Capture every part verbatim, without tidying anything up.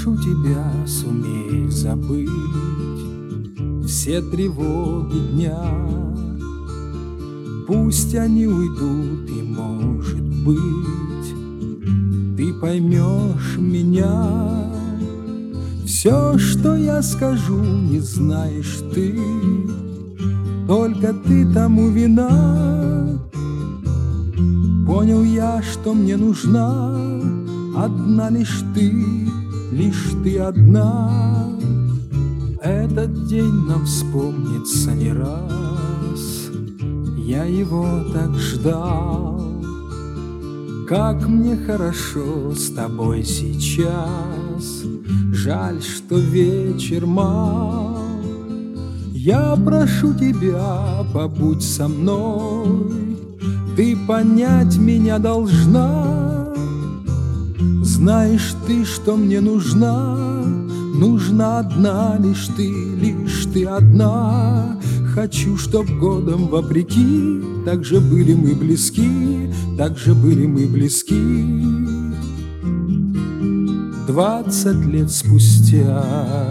прошу тебя, сумей забыть все тревоги дня. Пусть они уйдут, и, может быть, ты поймешь меня. Все, что я скажу, не знаешь ты, только ты тому вина. Понял я, что мне нужна одна лишь ты, лишь ты одна. Этот день нам вспомнится не раз, я его так ждал. Как мне хорошо с тобой сейчас, жаль, что вечер мал. Я прошу тебя, побудь со мной, ты понять меня должна. Знаешь ты, что мне нужна, нужна одна лишь ты, лишь ты одна. Хочу, чтоб годом вопреки так же были мы близки, так же были мы близки. Двадцать лет спустя.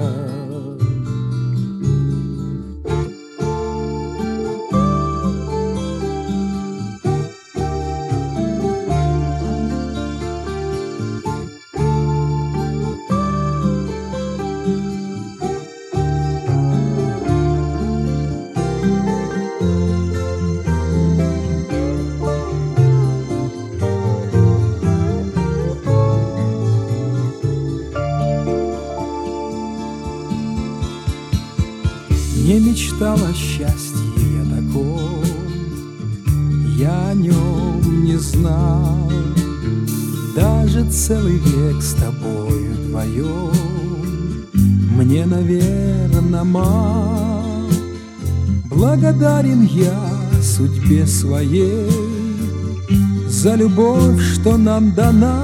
Не мечтал о счастье я таком, я о нем не знал. Даже целый век с тобою вдвоем мне, наверно, мал. Благодарен я судьбе своей за любовь, что нам дана.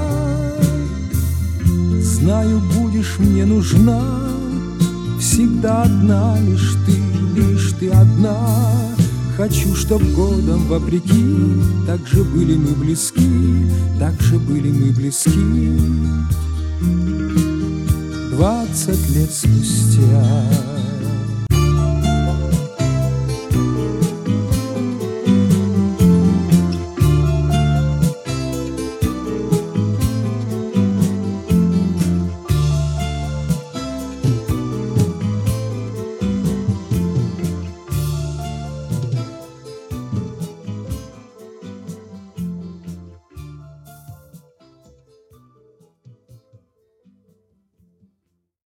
Знаю, будешь мне нужна всегда одна лишь ты, лишь ты одна. Хочу, чтоб годом вопреки так же были мы близки, так же были мы близки. Двадцать лет спустя.